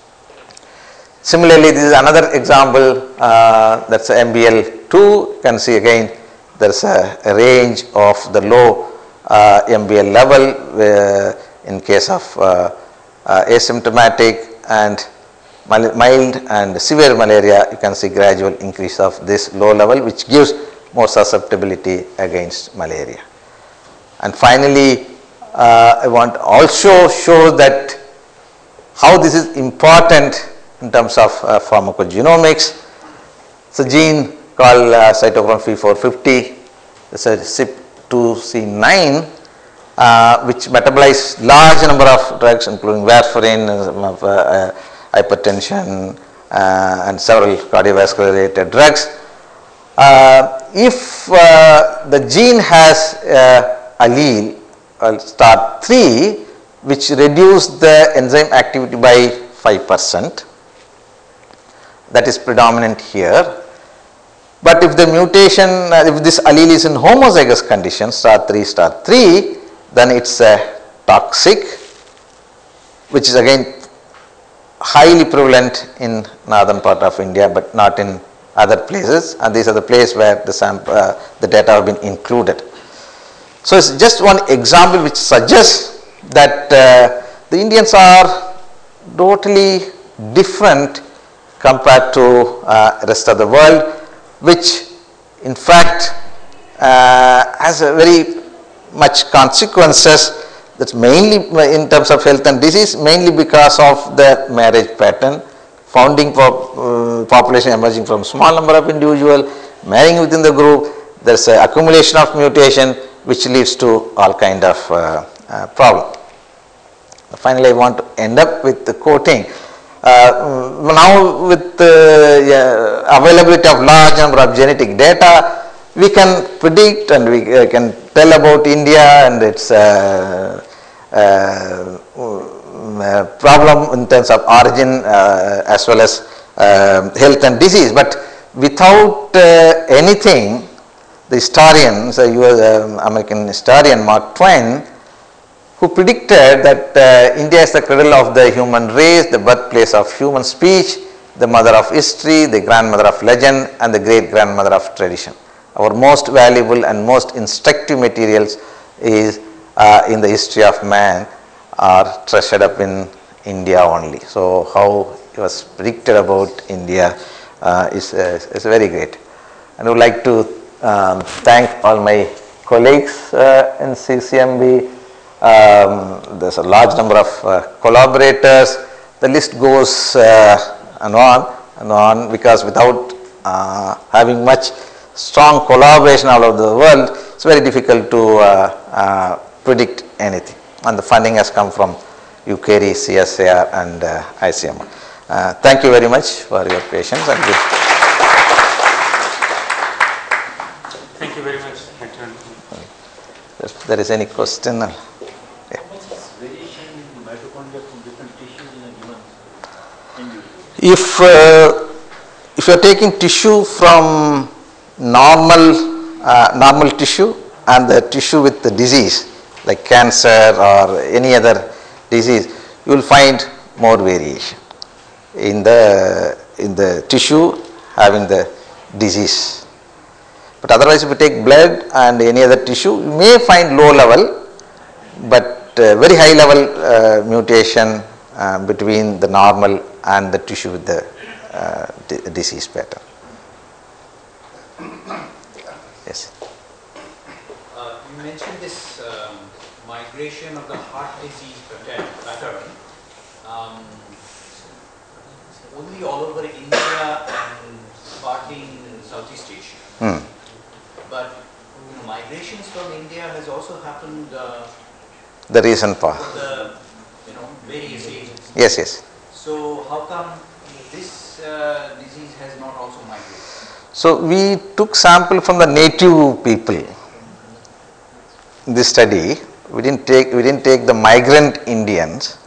Similarly, this is another example, uh, that is M B L two. You can see again there is a, a range of the low uh, M B L level where in case of uh, uh, asymptomatic and mild and severe malaria, you can see gradual increase of this low level, which gives more susceptibility against malaria. And finally, uh, I want to also show that how this is important in terms of uh, pharmacogenomics. It's a gene called uh, cytochrome P four fifty, it's a C Y P two C nine, uh, which metabolize large number of drugs including warfarin, uh, uh, hypertension uh, and several cardiovascular related drugs. Uh, if uh, the gene has uh, allele uh, star three which reduce the enzyme activity by five percent, that is predominant here. But if the mutation, uh, if this allele is in homozygous condition star three star three, then it is uh, toxic, which is again highly prevalent in northern part of India, but not in other places, and these are the places where the sample, uh, the data have been included. So it's just one example which suggests that uh, the Indians are totally different compared to uh, rest of the world, which in fact uh, has a very much consequences. That's mainly in terms of health and disease, mainly because of the marriage pattern, founding pop, uh, population emerging from small number of individuals, marrying within the group. There's an accumulation of mutation which leads to all kind of uh, uh, problem. Finally, I want to end up with the quoting. Uh, now with the uh, availability of large number of genetic data, we can predict and we uh, can tell about India and its uh, uh, uh, problem in terms of origin uh, as well as uh, health and disease. But without uh, anything, the historian, the U S uh, American historian Mark Twain, who predicted that uh, India is the cradle of the human race, the birthplace of human speech, the mother of history, the grandmother of legend, and the great grandmother of tradition. Our most valuable and most instructive materials is uh, in the history of man are treasured up in India only. So how it was predicted about India uh, is, uh, is very great. And I would like to um, thank all my colleagues uh, in C C M B. Um, there's a large number of uh, collaborators. The list goes uh, and on and on, because without uh, having much strong collaboration all over the world, it's very difficult to uh, uh, predict anything. And the funding has come from U K R I, C S A R and uh, I C M R. Uh, thank you very much for your patience. And thank you very much, Doctor If there is any question. How much is variation in mitochondria from different tissues in a given individual? If uh, if you are taking tissue from normal uh, normal tissue and the tissue with the disease like cancer or any other disease, you will find more variation in the in the tissue having the disease. But otherwise, if you take blood and any other tissue, you may find low level, but uh, very high level uh, mutation uh, between the normal and the tissue with the uh, d- disease pattern. Yes. Uh, you mentioned this um, migration of the heart disease pattern, pattern um, only all over India and partly in Southeast Asia. Hmm. But you know, migrations from India has also happened uh, The recent part. for the you know various ages. Yes, yes. So how come this uh, disease has not also migrated? So we took sample from the native people in this study. We didn't take we didn't take the migrant Indians.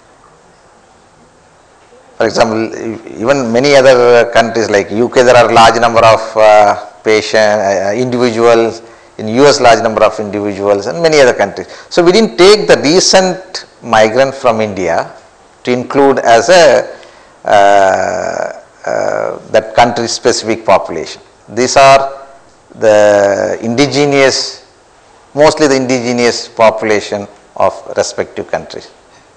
For example, even many other countries like U K, there are large number of uh, patient uh, individuals. In U S, large number of individuals, and many other countries. So we didn't take the recent migrant from India to include as a uh, uh, that country specific population. These are the indigenous, mostly the indigenous population of respective countries.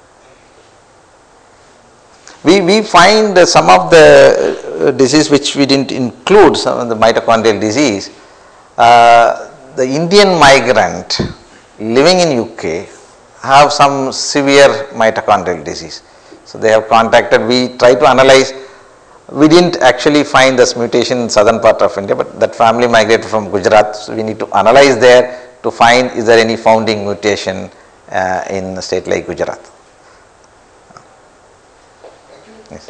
We, we find uh, some of the uh, disease which we didn't include, some of the mitochondrial disease. Uh, the Indian migrant living in U K have some severe mitochondrial disease. So they have contacted, we try to analyze. We didn't actually find this mutation in southern part of India, but that family migrated from Gujarat. So we need to analyze there to find is there any founding mutation uh, in a state like Gujarat. Yes.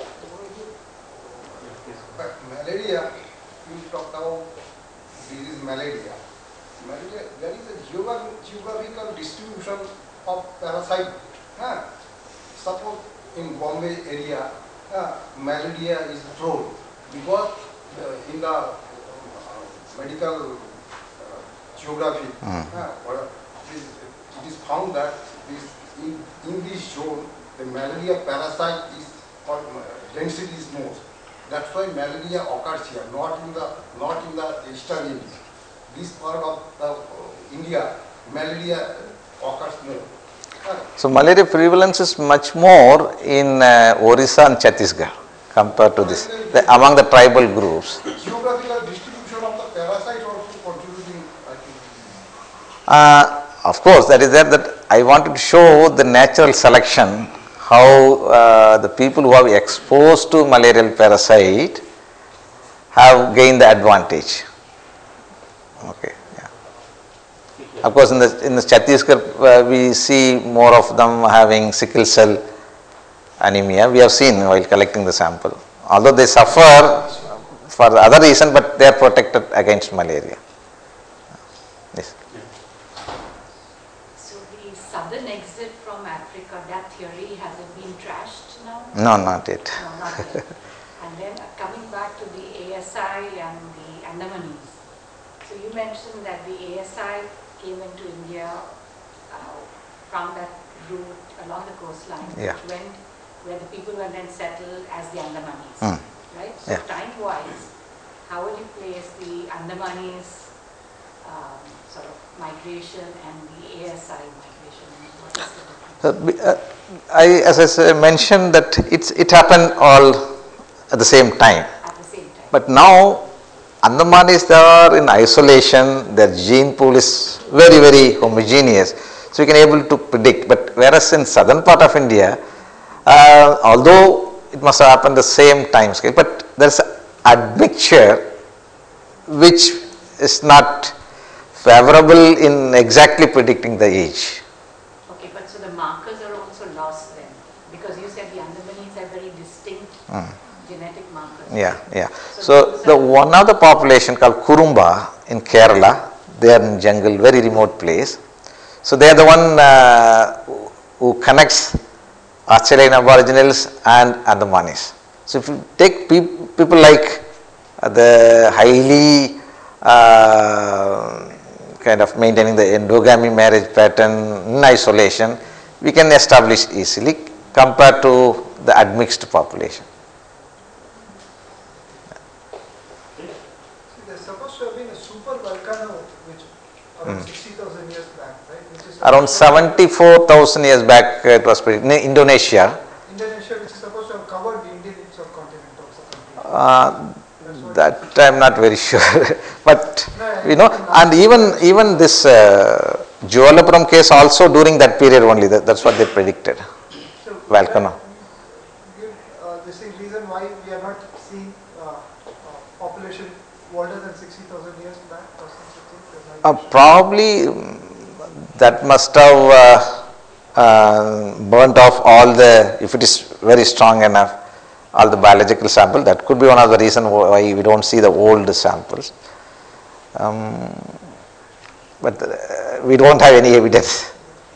But malaria, you talked about disease malaria. Malaria, there is a geograph- geographical distribution of parasite. Huh? Suppose in Bombay area, uh, malaria is thrown because uh, in the uh, medical uh, geography, Mm. uh, or it, is, it is found that this in, in this zone the malaria parasite is or uh, density is most. That's why malaria occurs here, not in the not in the eastern India. This part of the, uh, India, malaria occurs there. So malaria prevalence is much more in uh, Orissa and Chhattisgarh compared to this, the, among the tribal groups. Geographical distribution of the parasite also contributing, I think. Uh, of course, that is there that I wanted to show the natural selection, how uh, the people who are exposed to malarial parasite have gained the advantage. Okay. Of course, in the in the Chhattisgarh, uh, we see more of them having sickle cell anemia. We have seen while collecting the sample. Although they suffer for the other reason, but they are protected against malaria. Yes. So the southern exit from Africa, that theory, has it been trashed now? No, not yet. No, not yet. And then uh, coming back to the A S I and the Andamanese. So you mentioned that the A S I came into India uh, from that route along the coastline, Yeah. which went where the people were then settled as the Andamanese, Mm. right? So Yeah. time-wise, how would you place the Andamanese um, sort of migration and the A S I migration? What is the difference? Uh, I, as I say, mentioned that it's it happened all at the same time. At the same time. But now Andamanis, they are in isolation, their gene pool is very, very homogeneous, so you can able to predict. But whereas in southern part of India, uh, although it must have happened the same time scale, but there is an admixture which is not favorable in exactly predicting the age. Okay, but so the markers are also lost then, because you said the Andamanese have very distinct Mm. genetic markers. Yeah, yeah. So So those the are- one of the population called Kurumba in Kerala, they are in jungle, very remote place. So they are the one uh, who- who connects Australian Aboriginals and Andamanis. So if you take peop- people like uh, the highly uh, kind of maintaining the endogamy marriage pattern in isolation, we can establish easily compared to the admixed population. See, there's supposed to have been a super volcano which around Mm. sixty thousand years back, right? Which is Around supposed to have- seventy-four thousand years back, uh, it was pretty, in Indonesia. Indonesia, which is supposed to have covered the Indian subcontinent also completely. Uh, That's what- that I'm not very sure, but No, I- you know, and even even this uh, Jewalapuram case also during that period only. That, that's what they predicted. So Volcano. that give, uh, this is reason why we are not seeing uh, uh, population older than sixty thousand years back or something. Uh, probably um, that must have uh, uh, burnt off all the, if it is very strong enough, all the biological sample. That could be one of the reasons why we don't see the old samples. Um, but uh, we don't have any evidence.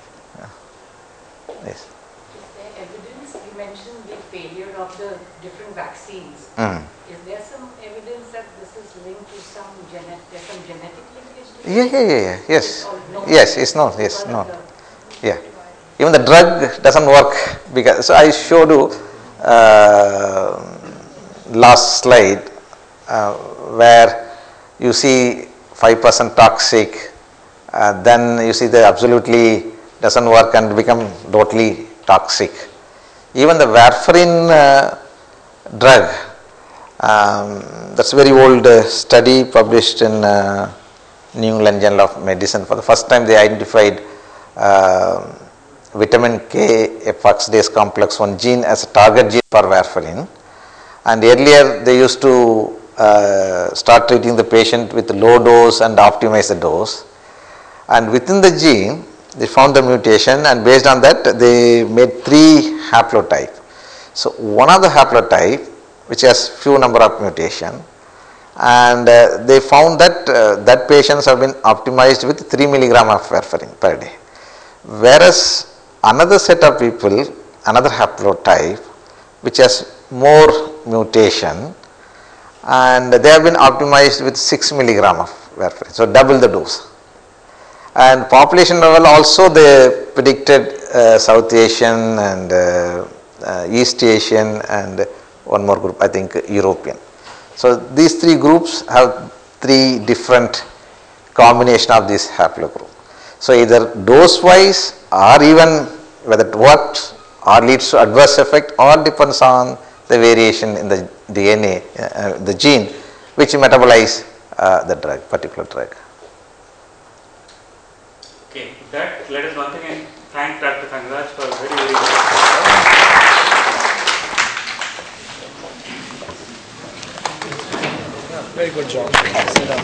Yes. Is there evidence? You mentioned the failure of the different vaccines. Mm. Is there some evidence that this is linked to some genetic, there's some genetic linkage? to Yeah, this? yeah, yeah, yeah. Yes. Or no? Yes, it's no, yes, Because no. of the- Yeah. Even the drug doesn't work because, so I showed you uh, last slide uh, where you see five percent toxic, uh, then you see that absolutely doesn't work and become totally toxic. Even the warfarin uh, drug, um, that's a very old uh, study published in uh, New England Journal of Medicine. For the first time they identified uh, vitamin K epoxidase complex one gene as a target gene for warfarin, and earlier they used to uh, start treating the patient with low dose and optimize the dose, and within the gene they found the mutation, and based on that they made three haplotype. So one of the haplotype which has few number of mutation, and uh, they found that uh, that patients have been optimized with three milligram of warfarin per day, whereas another set of people, another haplotype which has more mutation, and they have been optimized with six milligram of warfarin, so double the dose. And population level also they predicted uh, South Asian and uh, uh, East Asian and one more group, I think European. So these three groups have three different combination of this haplogroup. So either dose wise or even whether it works or leads to adverse effect or depends on the variation in the D N A, uh, the gene which metabolize uh, the drug, particular drug. Okay, with that, let us once again thank Doctor Thangaraj for a very, very good. Very good job.